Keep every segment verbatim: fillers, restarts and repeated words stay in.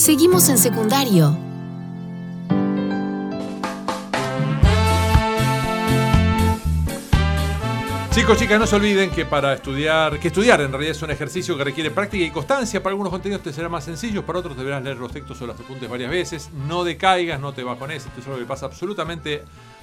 Seguimos en secundario. Chicos, chicas, no se olviden que para estudiar, que estudiar en realidad es un ejercicio que requiere práctica y constancia. Para algunos contenidos te será más sencillo, para otros deberás leer los textos o los apuntes varias veces. No decaigas, no te bajones, esto es algo que pasa absolutamente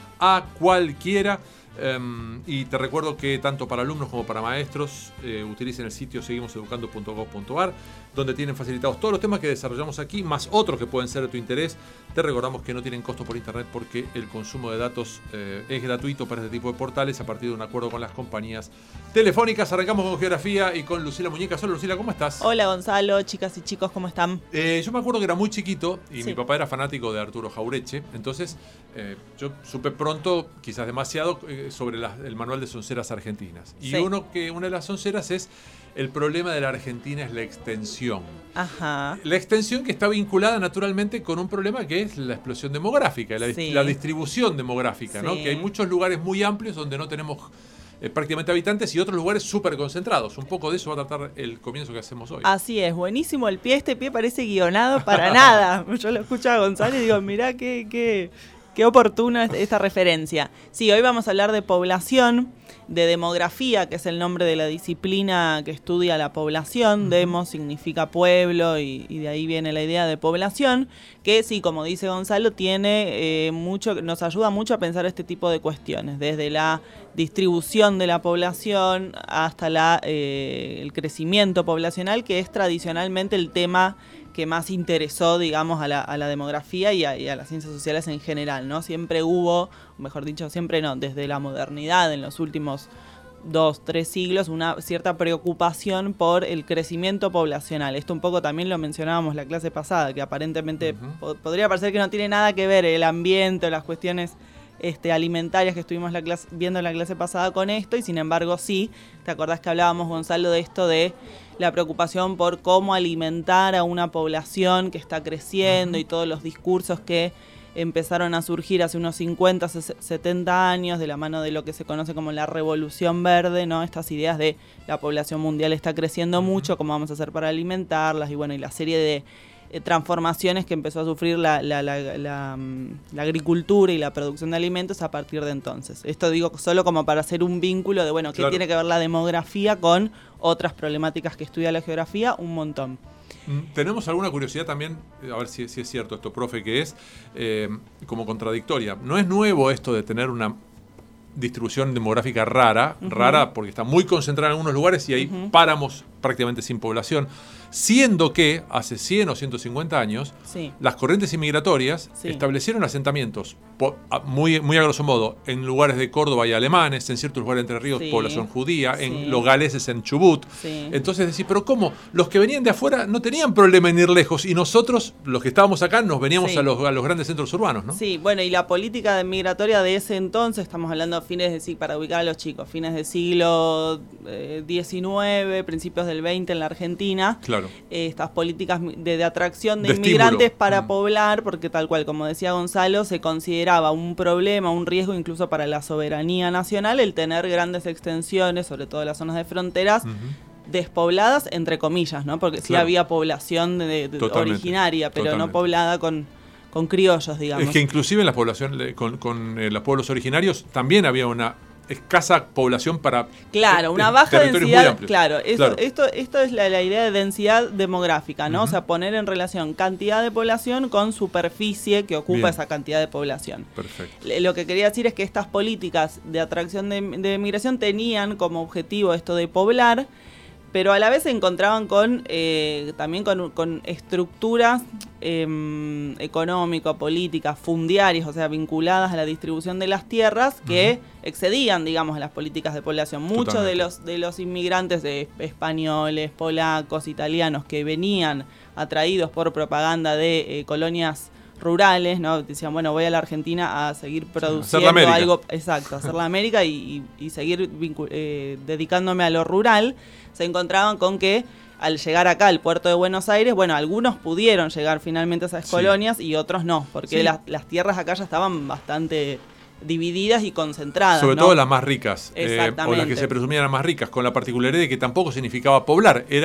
a cualquiera. Um, y te recuerdo que tanto para alumnos como para maestros eh, utilicen el sitio seguimos educando punto gob punto ar, donde tienen facilitados todos los temas que desarrollamos aquí, más otros que pueden ser de tu interés. Te recordamos que no tienen costo por internet porque el consumo de datos eh, es gratuito para este tipo de portales a partir de un acuerdo con las compañías telefónicas. Arrancamos con geografía y con Lucila Muñecas. Hola Lucila, ¿cómo estás? Hola Gonzalo, chicas y chicos, ¿cómo están? Eh, yo me acuerdo que era muy chiquito y sí. mi papá era fanático de Arturo Jaureche, entonces eh, yo supe pronto, quizás demasiado, eh, sobre la, el manual de sonceras argentinas. Y sí. uno que una de las sonceras es el problema de la Argentina es la extensión. Ajá. La extensión que está vinculada naturalmente con un problema que es la explosión demográfica, la, sí. la distribución demográfica, sí. ¿no? Que hay muchos lugares muy amplios donde no tenemos eh, prácticamente habitantes y otros lugares súper concentrados. Un poco de eso va a tratar el comienzo que hacemos hoy. Así es, buenísimo el pie. Este pie parece guionado para nada. Yo lo escucho a Gonzalo y digo, mirá qué... qué... Qué oportuna esta referencia. Sí, hoy vamos a hablar de población, de demografía, que es el nombre de la disciplina que estudia la población. Uh-huh. Demo significa pueblo y, y de ahí viene la idea de población, que sí, como dice Gonzalo, tiene eh, mucho, nos ayuda mucho a pensar este tipo de cuestiones, desde la distribución de la población hasta la, eh, el crecimiento poblacional, que es tradicionalmente el tema que más interesó, digamos, a la, a la demografía y a, y a las ciencias sociales en general, ¿no? Siempre hubo, mejor dicho, siempre no, desde la modernidad, en los últimos dos, tres siglos, una cierta preocupación por el crecimiento poblacional. Esto un poco también lo mencionábamos la clase pasada, que aparentemente uh-huh. po- podría parecer que no tiene nada que ver el ambiente o las cuestiones Este, alimentarias que estuvimos la clase, viendo en la clase pasada con esto, y sin embargo sí, ¿te acordás que hablábamos, Gonzalo, de esto de la preocupación por cómo alimentar a una población que está creciendo uh-huh. y todos los discursos que empezaron a surgir hace unos cincuenta, setenta años de la mano de lo que se conoce como la Revolución Verde, ¿no? Estas ideas de la población mundial está creciendo uh-huh. mucho, cómo vamos a hacer para alimentarlas, y bueno, y la serie de transformaciones que empezó a sufrir la, la, la, la, la, la agricultura y la producción de alimentos a partir de entonces. Esto digo solo como para hacer un vínculo de, bueno, ¿qué claro. tiene que ver la demografía con otras problemáticas que estudia la geografía? Un montón. Tenemos alguna curiosidad también, a ver si, si es cierto esto, profe, que es eh, como contradictoria. No es nuevo esto de tener una distribución demográfica rara, uh-huh. rara porque está muy concentrada en algunos lugares y hay uh-huh. páramos prácticamente sin población, siendo que hace cien o ciento cincuenta años sí. las corrientes inmigratorias sí. establecieron asentamientos po- a, muy, muy a grosso modo en lugares de Córdoba y alemanes, en ciertos lugares de Entre Ríos sí. población judía, sí. en los galeses en Chubut. Sí. Entonces decís, pero ¿cómo? Los que venían de afuera no tenían problema en ir lejos y nosotros, los que estábamos acá, nos veníamos sí. a, los, a los grandes centros urbanos, ¿no? Sí, bueno, y la política migratoria de ese entonces, estamos hablando fines de siglo, para ubicar a los chicos, fines del siglo eh, diecinueve, principios del veinte en la Argentina. Claro. Eh, estas políticas de, de atracción de, de inmigrantes estímulo. para mm. poblar, porque tal cual, como decía Gonzalo, se consideraba un problema, un riesgo incluso para la soberanía nacional el tener grandes extensiones, sobre todo en las zonas de fronteras, uh-huh. despobladas, entre comillas, ¿no? Porque claro. sí había población de, de originaria, pero Totalmente. no poblada con... con criollos, digamos. Es que inclusive en la población, con, con eh, los pueblos originarios, también había una escasa población para claro, una eh, baja densidad, muy claro, esto, claro. esto, esto es la, la idea de densidad demográfica, ¿no? Uh-huh. O sea, poner en relación cantidad de población con superficie que ocupa Bien. esa cantidad de población. Perfecto. Lo que quería decir es que estas políticas de atracción de, de migración tenían como objetivo esto de poblar, pero a la vez se encontraban con eh, también con, con estructuras eh, económico-políticas, fundiarias, o sea, vinculadas a la distribución de las tierras que uh-huh. excedían, digamos, a las políticas de población. Muchos de los, de los inmigrantes de españoles, polacos, italianos que venían atraídos por propaganda de eh, colonias rurales, ¿no? Decían, bueno, voy a la Argentina a seguir produciendo sí, algo, exacto, hacer la América y, y, y seguir vincu- eh, dedicándome a lo rural. Se encontraban con que al llegar acá al puerto de Buenos Aires, bueno, algunos pudieron llegar finalmente a esas sí. colonias y otros no, porque sí. las, las tierras acá ya estaban bastante divididas y concentradas. Sobre ¿no? todo las más ricas, Exactamente. Eh, o las que se presumían las más ricas, con la particularidad de que tampoco significaba poblar, era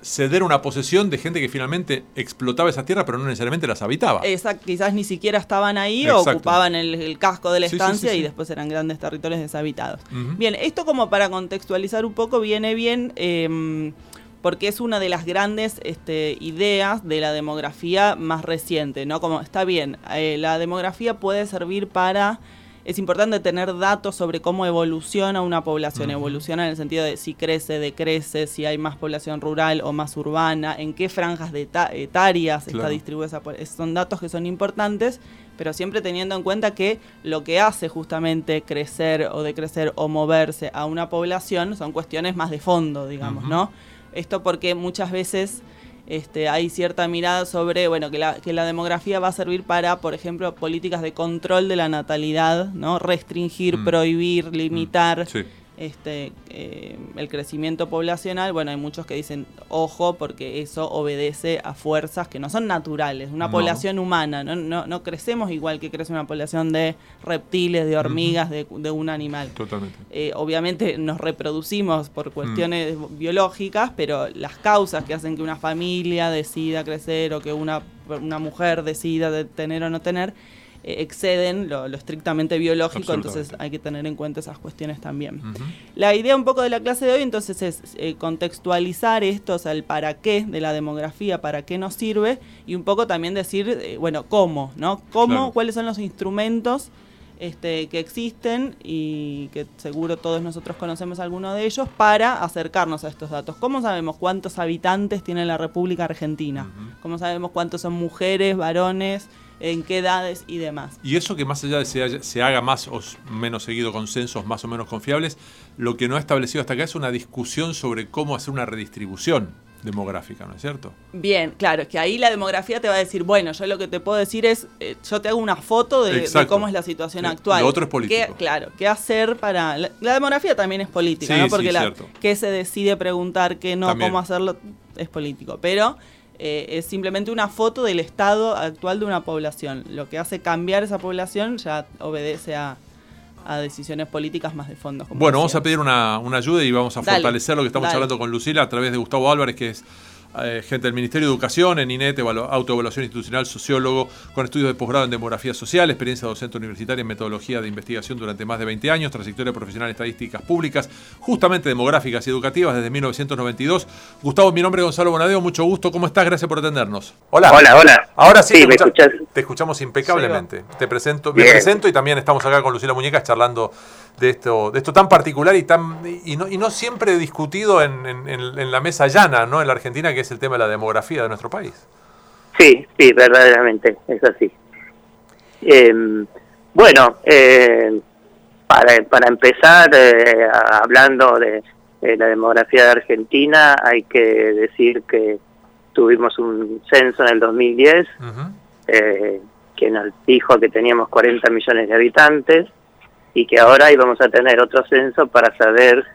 ceder una posesión de gente que finalmente explotaba esas tierras, pero no necesariamente las habitaba. Exacto, quizás ni siquiera estaban ahí. Exacto. O ocupaban el, el casco de la Sí, estancia sí, sí, y sí. después eran grandes territorios deshabitados. Uh-huh. Bien, esto como para contextualizar un poco viene bien eh, porque es una de las grandes este, ideas de la demografía más reciente, ¿no? Como está bien, eh, la demografía puede servir para... Es importante tener datos sobre cómo evoluciona una población. Uh-huh. Evoluciona en el sentido de si crece, decrece, si hay más población rural o más urbana, en qué franjas de eta- etarias claro. está distribuida esa población. Son datos que son importantes, pero siempre teniendo en cuenta que lo que hace justamente crecer o decrecer o moverse a una población son cuestiones más de fondo, digamos, uh-huh. ¿no? Esto porque muchas veces... Este, hay cierta mirada sobre, bueno, que la, que la demografía va a servir para, por ejemplo, políticas de control de la natalidad, ¿no? Restringir, mm. prohibir, limitar mm. sí. este, eh, el crecimiento poblacional. Bueno, hay muchos que dicen, ojo, porque eso obedece a fuerzas que no son naturales. Una no. población humana, ¿no? No, no crecemos igual que crece una población de reptiles, de hormigas, mm-hmm. de, de un animal. Totalmente. Eh, obviamente nos reproducimos por cuestiones mm. biológicas, pero las causas que hacen que una familia decida crecer o que una, una mujer decida de tener o no tener, eh, exceden lo, lo estrictamente biológico, entonces hay que tener en cuenta esas cuestiones también. Uh-huh. La idea un poco de la clase de hoy entonces es eh, contextualizar esto, o sea, el para qué de la demografía, para qué nos sirve, y un poco también decir, eh, bueno, cómo, ¿no? Cómo, claro. cuáles son los instrumentos Este, que existen y que seguro todos nosotros conocemos alguno de ellos para acercarnos a estos datos. ¿Cómo sabemos cuántos habitantes tiene la República Argentina? Uh-huh. ¿Cómo sabemos cuántos son mujeres, varones, en qué edades y demás? Y eso que más allá de se, se haga más o menos seguido con censos más o menos confiables, lo que no ha establecido hasta acá es una discusión sobre cómo hacer una redistribución demográfica, ¿no es cierto? Bien, claro, es que ahí la demografía te va a decir, bueno, yo lo que te puedo decir es, eh, yo te hago una foto de, de cómo es la situación sí, actual. Lo otro es político. ¿Qué, claro, ¿qué hacer para...? La, la demografía también es política, sí, ¿no? Porque sí, la, qué se decide preguntar, qué no, también. Cómo hacerlo, es político. Pero eh, es simplemente una foto del estado actual de una población. Lo que hace cambiar esa población ya obedece a... a decisiones políticas más de fondo. Bueno, decíamos. Vamos a pedir una, una ayuda y vamos a dale, fortalecer lo que estamos dale. hablando con Lucila a través de Gustavo Álvarez, que es eh, gente del Ministerio de Educación, en INET, autoevaluación institucional, sociólogo, con estudios de posgrado en demografía social, experiencia docente universitaria en metodología de investigación durante más de veinte años, trayectoria profesional en estadísticas públicas, justamente demográficas y educativas desde mil novecientos noventa y dos. Gustavo, mi nombre es Gonzalo Bonadeo, mucho gusto. ¿Cómo estás? Gracias por atendernos. Hola. Hola, hola. Ahora sí, sí te, escucha, escuchás? te escuchamos impecablemente. Sí, te presento, me presento y también estamos acá con Lucila Muñecas charlando de esto, de esto tan particular y tan y no, y no siempre discutido en, en, en la mesa llana, ¿no? En la Argentina, que es el tema de la demografía de nuestro país. Sí, sí, verdaderamente, es así. Eh, bueno, eh, para, para empezar, eh, hablando de, de la demografía de Argentina, hay que decir que tuvimos un censo en el dos mil diez, uh-huh. eh, que nos dijo que teníamos cuarenta millones de habitantes, y que ahora íbamos a tener otro censo para saber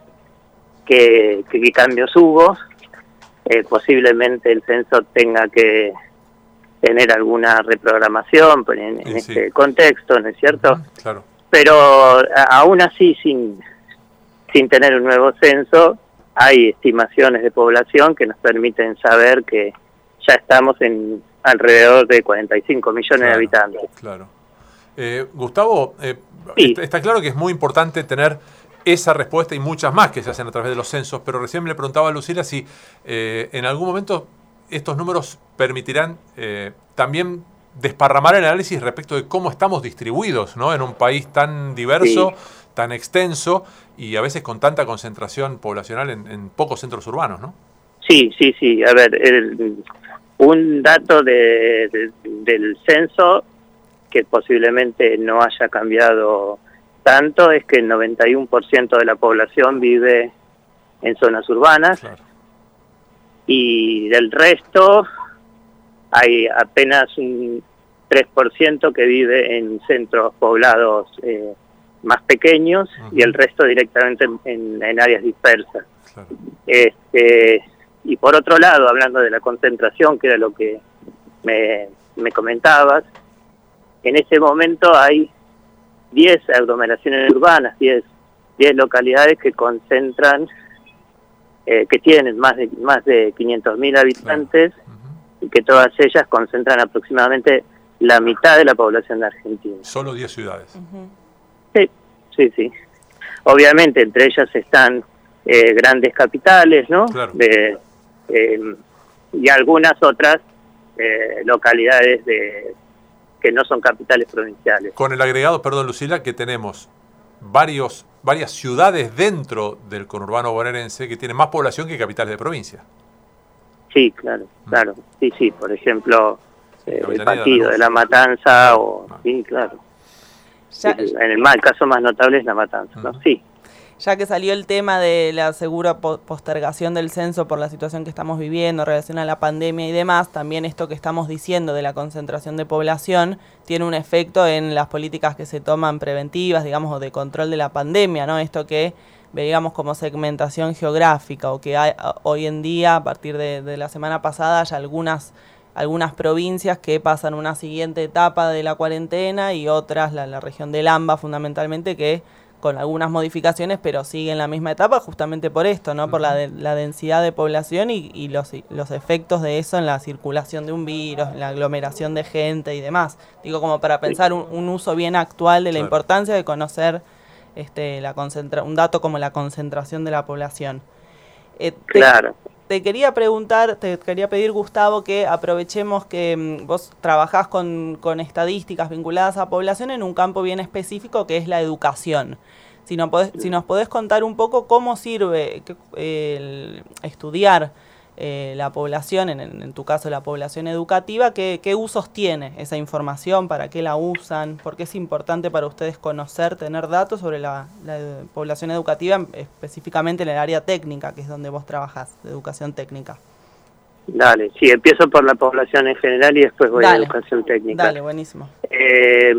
qué, qué, qué cambios hubo. Eh, posiblemente el censo tenga que tener alguna reprogramación en, en sí, este sí. contexto, ¿no es cierto? Uh-huh, claro. Pero a, aún así, sin, sin tener un nuevo censo, hay estimaciones de población que nos permiten saber que ya estamos en alrededor de cuarenta y cinco millones claro, de habitantes. Claro. Eh, Gustavo, eh, sí. está, está claro que es muy importante tener esa respuesta y muchas más que se hacen a través de los censos, pero recién le preguntaba a Lucila si eh, en algún momento estos números permitirán eh, también desparramar el análisis respecto de cómo estamos distribuidos, ¿no? En un país tan diverso, sí. tan extenso y a veces con tanta concentración poblacional en, en pocos centros urbanos, ¿no? Sí, sí, sí. A ver, el, un dato de, de, del censo que posiblemente no haya cambiado tanto es que el noventa y uno por ciento de la población vive en zonas urbanas, claro. Y del resto hay apenas un tres por ciento que vive en centros poblados eh, más pequeños, uh-huh. y el resto directamente en, en, en áreas dispersas. Claro. Este, y por otro lado, hablando de la concentración, que era lo que me, me comentabas, en ese momento hay diez aglomeraciones urbanas, diez, diez localidades que concentran eh, que tienen más de más de quinientos mil habitantes, claro. uh-huh. y que todas ellas concentran aproximadamente la mitad de la población de Argentina. Solo diez ciudades. Uh-huh. Sí, sí, sí. Obviamente entre ellas están eh, grandes capitales, ¿no? Claro. De, eh, y algunas otras eh, localidades de que no son capitales provinciales. Con el agregado, perdón Lucila, que tenemos varios varias ciudades dentro del conurbano bonaerense que tienen más población que capitales de provincia. Sí, claro, claro. Sí, sí, por ejemplo, sí, eh, el partido de La Matanza, o ah. sí, claro. Ya, sí, en el, más, el caso más notable es La Matanza, uh-huh. ¿no? Sí. Ya que salió el tema de la segura postergación del censo por la situación que estamos viviendo, relación a la pandemia y demás, también esto que estamos diciendo de la concentración de población tiene un efecto en las políticas que se toman preventivas, digamos, o de control de la pandemia, ¿no? Esto que veíamos como segmentación geográfica, o que hay, hoy en día, a partir de, de la semana pasada, hay algunas, algunas provincias que pasan una siguiente etapa de la cuarentena y otras, la, la región del AMBA fundamentalmente, que con algunas modificaciones, pero sigue en la misma etapa justamente por esto, ¿no? Por la, de, la densidad de población y, y los, los efectos de eso en la circulación de un virus, en la aglomeración de gente y demás. Digo, como para pensar un, un uso bien actual de la claro. importancia de conocer este, la concentra un dato como la concentración de la población. Eh, te, claro. Te quería preguntar, te quería pedir, Gustavo, que aprovechemos que um, vos trabajás con, con estadísticas vinculadas a población en un campo bien específico que es la educación. Si, no podés, si nos podés contar un poco cómo sirve eh, el estudiar eh, la población, en, en tu caso la población educativa, ¿qué, qué usos tiene esa información? ¿Para qué la usan? ¿Por qué es importante para ustedes conocer, tener datos sobre la, la población educativa, específicamente en el área técnica, que es donde vos trabajás, de educación técnica? Dale, sí, empiezo por la población en general y después voy dale, a educación técnica. Dale, buenísimo. Eh,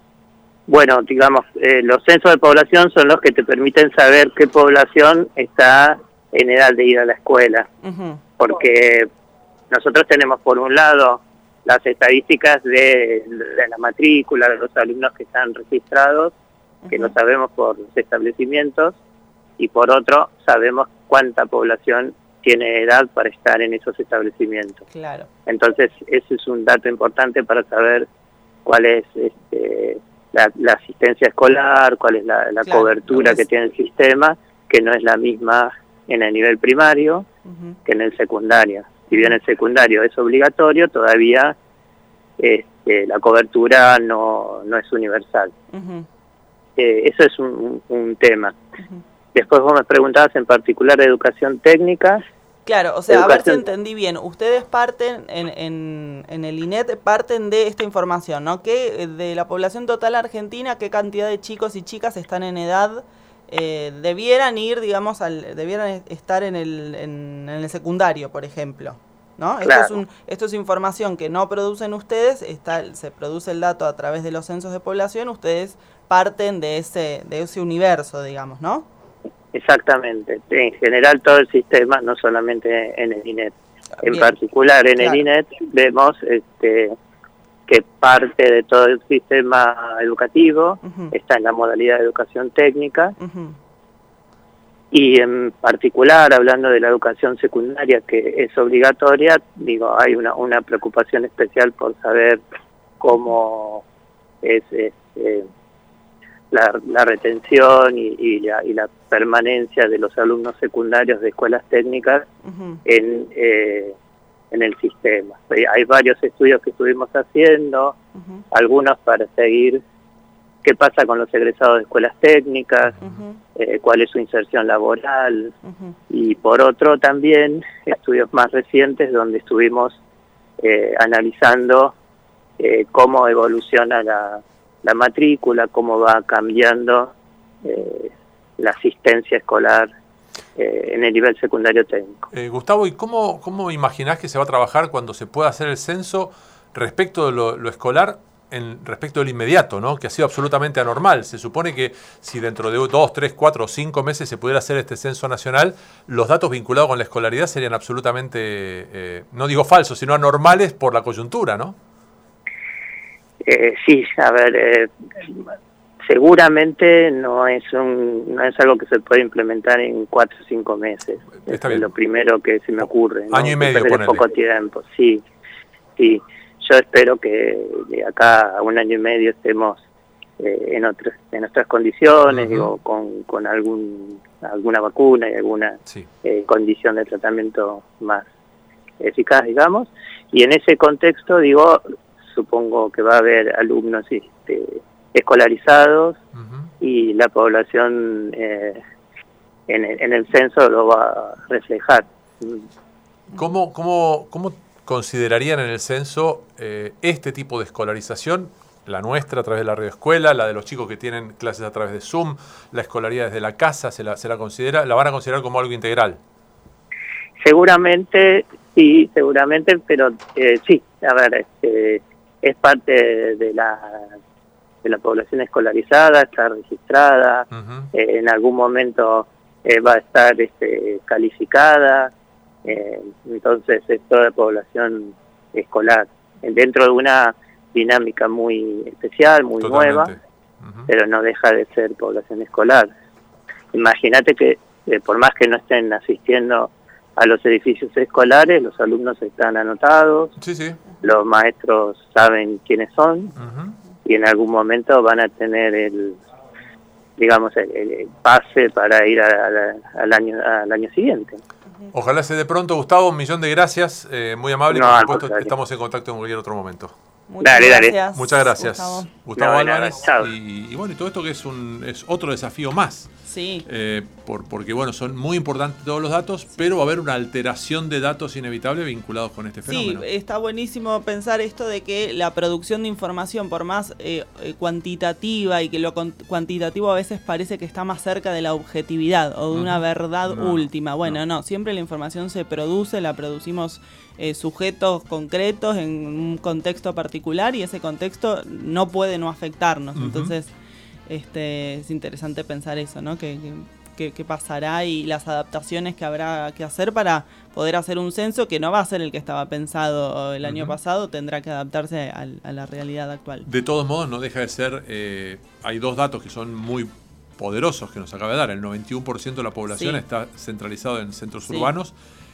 bueno, digamos, eh, los censos de población son los que te permiten saber qué población está en edad de ir a la escuela. Uh-huh. Porque nosotros tenemos por un lado las estadísticas de, de la matrícula de los alumnos que están registrados, uh-huh. que lo sabemos por los establecimientos, y por otro sabemos cuánta población tiene edad para estar en esos establecimientos. Claro. Entonces ese es un dato importante para saber cuál es este, la, la asistencia escolar, cuál es la, la claro, cobertura es... que tiene el sistema, que no es la misma en el nivel primario uh-huh. que en el secundario. Si bien el secundario es obligatorio, todavía este, la cobertura no, no es universal. Uh-huh. Eh, eso es un, un tema. Uh-huh. Después vos me preguntabas en particular de educación técnica. Claro, o sea, educación... a ver si entendí bien. Ustedes parten, en, en, en el I N E T, parten de esta información, ¿no? Que de la población total argentina, qué cantidad de chicos y chicas están en edad... Eh, debieran ir, digamos, al, debieran estar en el, en, en el secundario, por ejemplo, ¿no? Claro. Esto es un, esto es información que no producen ustedes, está, se produce el dato a través de los censos de población, ustedes parten de ese, de ese universo, digamos, ¿no? Exactamente, en general todo el sistema, no solamente en el I N E T. En Bien. particular en Claro. el I N E T vemos este, que parte de todo el sistema educativo uh-huh. está en la modalidad de educación técnica, uh-huh. y en particular, hablando de la educación secundaria, que es obligatoria, digo, hay una, una preocupación especial por saber cómo es este, la, la retención y, y, la, y la permanencia de los alumnos secundarios de escuelas técnicas uh-huh. en... Eh, en el sistema. Hay varios estudios que estuvimos haciendo, uh-huh. algunos para seguir qué pasa con los egresados de escuelas técnicas, uh-huh. eh, cuál es su inserción laboral, uh-huh. y por otro también estudios más recientes donde estuvimos eh, analizando eh, cómo evoluciona la, la matrícula, cómo va cambiando eh, la asistencia escolar Eh, en el nivel secundario técnico. Eh, Gustavo, ¿y cómo, cómo imaginás que se va a trabajar cuando se pueda hacer el censo respecto de lo, lo escolar, en, respecto del inmediato, ¿no? Que ha sido absolutamente anormal? Se supone que si dentro de dos, tres, cuatro o cinco meses se pudiera hacer este censo nacional, los datos vinculados con la escolaridad serían absolutamente, eh, no digo falsos, sino anormales por la coyuntura, ¿no? Eh, sí, a ver, eh, seguramente no es un no es algo que se puede implementar en cuatro o cinco meses. Está es bien. lo primero que se me ocurre, ¿no? Año y medio, ponele. Poco tiempo, sí, sí. Yo espero que de acá a un año y medio estemos eh, en otros, en otras condiciones, uh-huh. digo, con, con algún alguna vacuna y alguna sí. eh, condición de tratamiento más eficaz, digamos. Y en ese contexto, digo, supongo que va a haber alumnos este, escolarizados uh-huh. y la población eh, en, el, en el censo lo va a reflejar. ¿Cómo, cómo, cómo considerarían en el censo eh, este tipo de escolarización? La nuestra a través de la radioescuela, la de los chicos que tienen clases a través de Zoom, la escolaridad desde la casa, ¿se la, se la considera, la van a considerar como algo integral? Seguramente, sí, seguramente, pero eh, sí, a ver, este, es parte de la de la población escolarizada, está registrada, uh-huh. eh, en algún momento eh, va a estar este, calificada, eh, entonces es toda población escolar, dentro de una dinámica muy especial, muy Totalmente. nueva, uh-huh. pero no deja de ser población escolar. Imagínate que eh, por más que no estén asistiendo a los edificios escolares, los alumnos están anotados, sí, sí. los maestros saben quiénes son, uh-huh. y en algún momento van a tener el, digamos, el, el pase para ir a, a, al año al año siguiente. Ojalá se dé pronto, Gustavo, un millón de gracias, eh, muy amable, no, por supuesto contrario. Estamos en contacto en cualquier otro momento. Muchas dale, gracias. dale. Muchas gracias, Gustavo, Gustavo no, Álvarez. nada, y, y bueno, y todo esto que es un es otro desafío más. Sí. Eh, por, porque bueno, son muy importantes todos los datos, sí. pero va a haber una alteración de datos inevitable vinculados con este fenómeno. Sí, está buenísimo pensar esto de que la producción de información, por más eh, cuantitativa y que lo cuantitativo a veces parece que está más cerca de la objetividad o de una verdad no, última. Bueno, no. no, siempre la información se produce, la producimos eh, sujetos concretos en un contexto particular y ese contexto no puede no afectarnos. Uh-huh. Entonces, este, es interesante pensar eso, ¿no? Que, que, que pasará y las adaptaciones que habrá que hacer para poder hacer un censo que no va a ser el que estaba pensado el año uh-huh. pasado, tendrá que adaptarse a, a la realidad actual. De todos modos, no deja de ser, eh, hay dos datos que son muy poderosos que nos acaba de dar. El noventa y uno por ciento de la población sí. está centralizado en centros sí. urbanos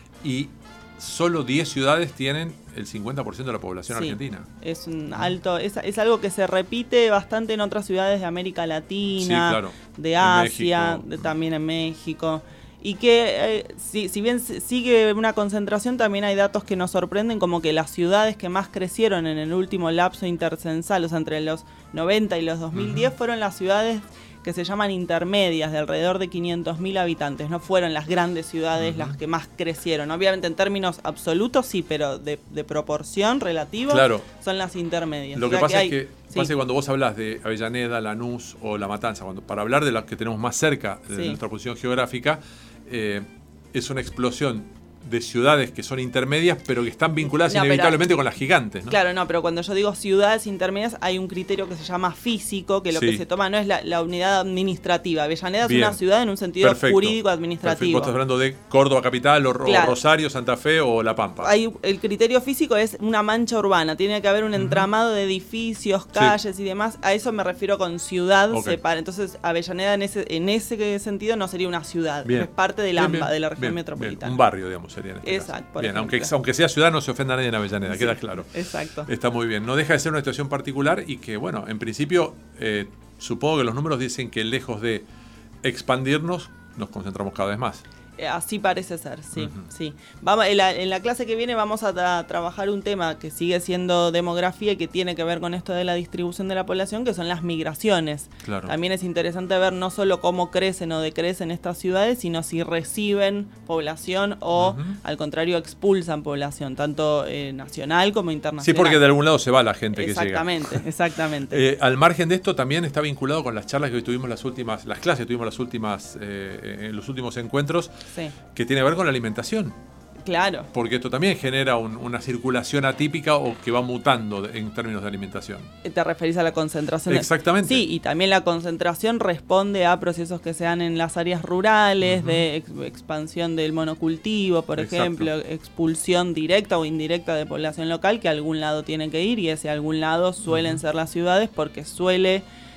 y solo diez ciudades tienen el cincuenta por ciento de la población sí, argentina. Es un alto, es, es algo que se repite bastante en otras ciudades de América Latina, sí, claro. de Asia, de, también en México. Y que eh, si, si bien sigue una concentración, también hay datos que nos sorprenden, como que las ciudades que más crecieron en el último lapso intercensal, o sea, entre los noventa y los dos mil diez, uh-huh. fueron las ciudades que se llaman intermedias, de alrededor de quinientos mil habitantes. No fueron las grandes ciudades uh-huh. las que más crecieron. Obviamente en términos absolutos sí, pero de, de proporción relativa claro. son las intermedias. Lo que o sea pasa que hay, es que, sí. pasa que cuando vos hablas de Avellaneda, Lanús o La Matanza, cuando, para hablar de las que tenemos más cerca de sí. nuestra posición geográfica, eh, es una explosión de ciudades que son intermedias, pero que están vinculadas no, inevitablemente pero, con las gigantes, ¿no? Claro, no, pero cuando yo digo ciudades intermedias, hay un criterio que se llama físico, que lo sí. que se toma no es la, la unidad administrativa. Avellaneda Bien. es una ciudad en un sentido Perfecto. jurídico-administrativo. Perfecto. Vos estás hablando de Córdoba capital, o, claro. o Rosario, Santa Fe o La Pampa. Hay, el criterio físico es una mancha urbana, tiene que haber un entramado uh-huh. de edificios, calles sí. y demás. A eso me refiero con ciudad. Okay. Separa. Entonces, Avellaneda en ese, en ese sentido no sería una ciudad, es parte del AMBA, bien, bien. de la región bien, metropolitana. Bien. Un barrio, digamos. Sería en este Exacto. Bien, aunque, aunque sea ciudad no se ofenda a nadie en Avellaneda, sí, queda claro. Exacto. Está muy bien. No deja de ser una situación particular y que, bueno, en principio, eh, supongo que los números dicen que lejos de expandirnos, nos concentramos cada vez más. Así parece ser, sí, uh-huh. sí. Vamos, en, la, en la clase que viene vamos a, a trabajar un tema que sigue siendo demografía y que tiene que ver con esto de la distribución de la población, que son las migraciones. Claro. También es interesante ver no solo cómo crecen o decrecen estas ciudades, sino si reciben población o, uh-huh. al contrario, expulsan población, tanto eh, nacional como internacional. Sí, porque de algún lado se va la gente que llega. Exactamente, exactamente. eh, al margen de esto, también está vinculado con las charlas que hoy tuvimos las últimas, las clases que tuvimos las últimas, eh, en los últimos encuentros. Sí. Que tiene que ver con la alimentación. Claro. Porque esto también genera un, una circulación atípica o que va mutando de, en términos de alimentación. ¿Te referís a la concentración? Exactamente. Sí, y también la concentración responde a procesos que se dan en las áreas rurales, uh-huh. de ex, expansión del monocultivo, por Exacto. ejemplo, expulsión directa o indirecta de población local, que a algún lado tiene que ir, y ese algún lado suelen uh-huh. ser las ciudades, porque suele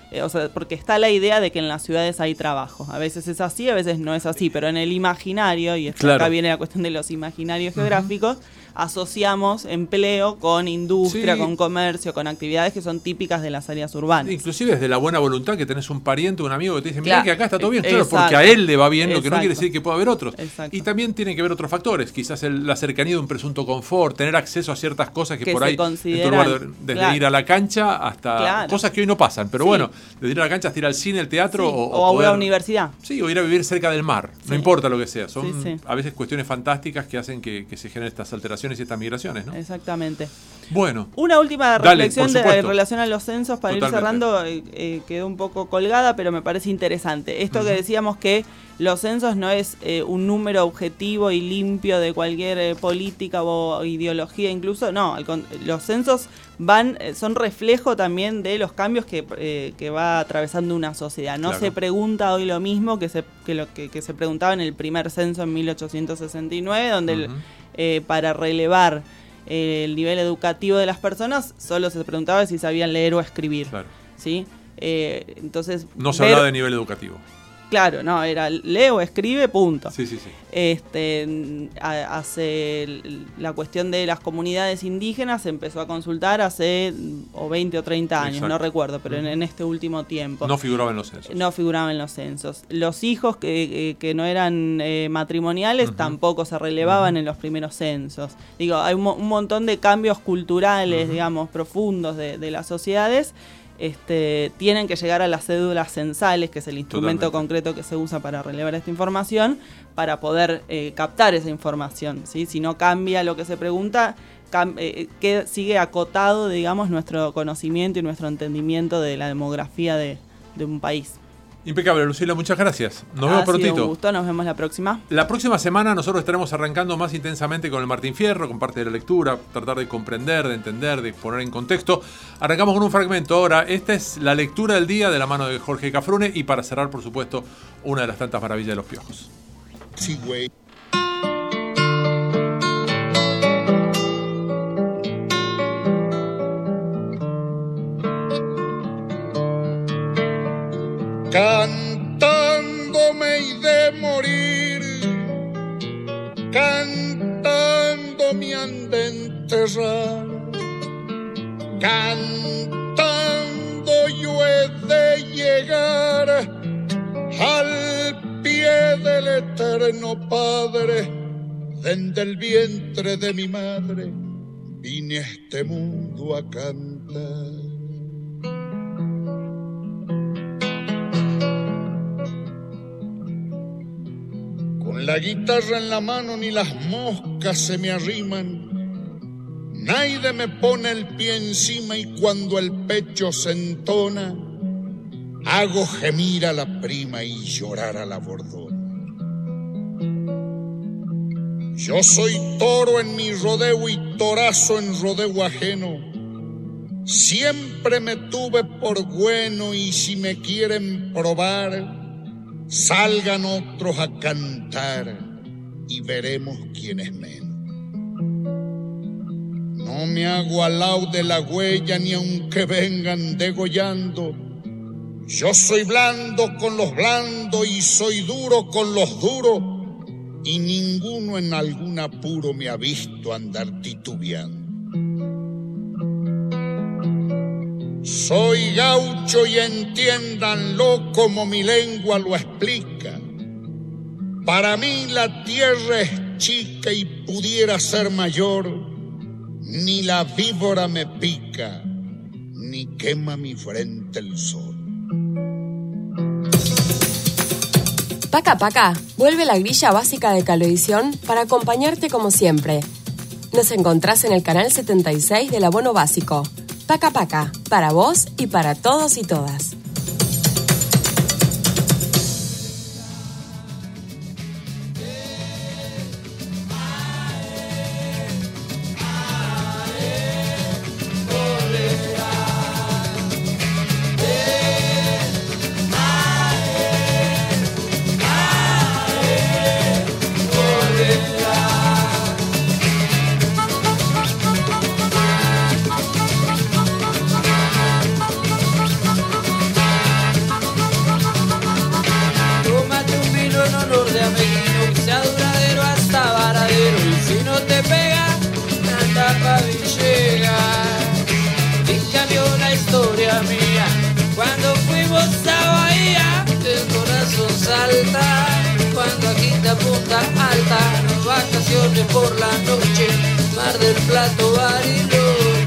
Eh, o sea, porque está la idea de que en las ciudades hay trabajo. A veces es así, a veces no es así, pero en el imaginario, y claro. acá viene la cuestión de los imaginarios uh-huh. geográficos, asociamos empleo con industria, sí. con comercio, con actividades que son típicas de las áreas urbanas. Inclusive desde la buena voluntad que tenés un pariente, un amigo que te dice, mira claro. que acá está todo bien, claro, Exacto. porque a él le va bien, lo que Exacto. no quiere decir que pueda haber otros. Exacto. Y también tiene que ver otros factores, quizás el, la cercanía de un presunto confort, tener acceso a ciertas cosas que, que por ahí, en tu lugar, desde claro. ir a la cancha hasta claro. cosas que hoy no pasan, pero sí. bueno, desde ir a la cancha hasta ir al cine, al teatro sí. o, o, o poder, a una universidad. Sí, o ir a vivir cerca del mar, sí. no importa lo que sea, son sí, sí. a veces cuestiones fantásticas que hacen que, que se generen estas alteraciones y estas migraciones, ¿no? Exactamente. Bueno. Una última dale, reflexión de, en relación a los censos para Totalmente. ir cerrando, eh, eh, quedó un poco colgada, pero me parece interesante. Esto uh-huh. que decíamos que los censos no es eh, un número objetivo y limpio de cualquier eh, política o ideología incluso, no, al, los censos van eh, son reflejo también de los cambios que, eh, que va atravesando una sociedad. No claro. se pregunta hoy lo mismo que se, que lo, que, que se preguntaba en el primer censo en mil ochocientos sesenta y nueve, donde uh-huh. el, eh, para relevar el nivel educativo de las personas solo se preguntaba si sabían leer o escribir. Claro. ¿Sí? Eh, entonces no se ver, hablaba de nivel educativo. Claro, no, era lee o escribe, punto. Sí, sí, sí. Este, a, hace la cuestión de las comunidades indígenas se empezó a consultar hace o veinte o treinta años, exacto. no recuerdo, pero en, en este último tiempo. No figuraba en los censos. No figuraba en los censos. Los hijos que, que no eran eh, matrimoniales uh-huh. tampoco se relevaban uh-huh. en los primeros censos. Digo, hay un, un montón de cambios culturales, uh-huh. digamos, profundos de, de las sociedades. Este, tienen que llegar a las cédulas censales, que es el instrumento Totalmente. concreto que se usa para relevar esta información, para poder eh, captar esa información, ¿sí? Si no cambia lo que se pregunta, cam- eh, que sigue acotado, digamos, nuestro conocimiento y nuestro entendimiento de la demografía de, de un país. Impecable, Lucila, muchas gracias. Nos ha vemos prontito. Un gusto, nos vemos la próxima. La próxima semana nosotros estaremos arrancando más intensamente con el Martín Fierro, con parte de la lectura, tratar de comprender, de entender, de poner en contexto. Arrancamos con un fragmento ahora. Esta es la lectura del día de la mano de Jorge Cafrune y para cerrar, por supuesto, una de las tantas maravillas de los piojos. Sí, güey. Cantándome y de morir, cantando me han de enterrar, cantando yo he de llegar al pie del eterno Padre, desde el vientre de mi madre vine a este mundo a cantar. Con la guitarra en la mano ni las moscas se me arriman, nadie me pone el pie encima y cuando el pecho se entona, hago gemir a la prima y llorar a la bordona. Yo soy toro en mi rodeo y torazo en rodeo ajeno, siempre me tuve por bueno y si me quieren probar, salgan otros a cantar y veremos quién es menos. No me hago al lado de la huella ni aunque vengan degollando. Yo soy blando con los blandos y soy duro con los duros y ninguno en algún apuro me ha visto andar titubeando. Soy gaucho y entiéndanlo como mi lengua lo explica. Para mí la tierra es chica y pudiera ser mayor, ni la víbora me pica, ni quema mi frente el sol. Paca Paca, vuelve la grilla básica de Cablevisión para acompañarte como siempre. Nos encontrás en el canal setenta y seis del abono básico. Paca Paca, para vos y para todos y todas. Costa Alta, vacaciones por la noche, Mar del Plata, Bariloche.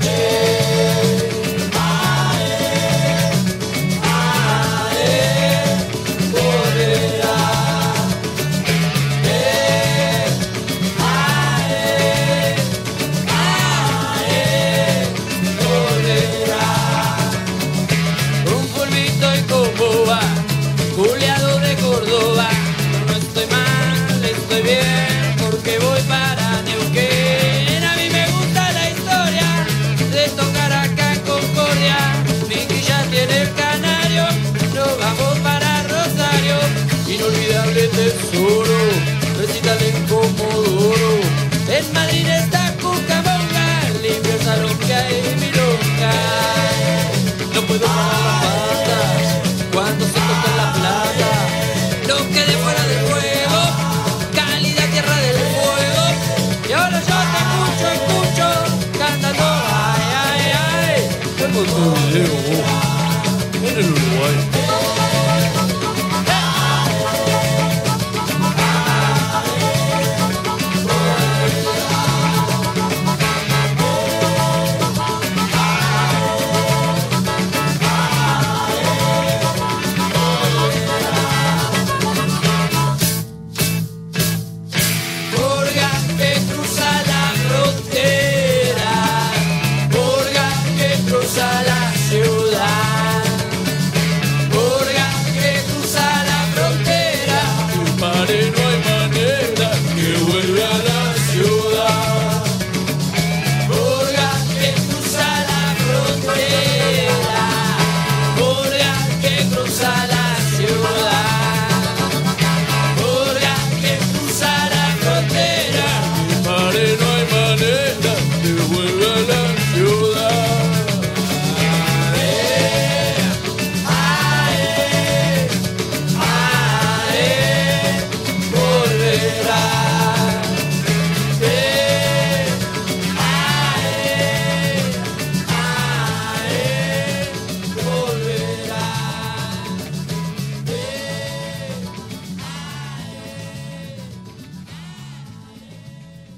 Juliado de Córdoba, no estoy mal, estoy bien, porque voy para Neuquén. A mí me gusta la historia de tocar acá en Concordia. Vicky ya tiene el canario, nos vamos para Rosario. Inolvidable tesoro, recital en Comodoro. En Madrid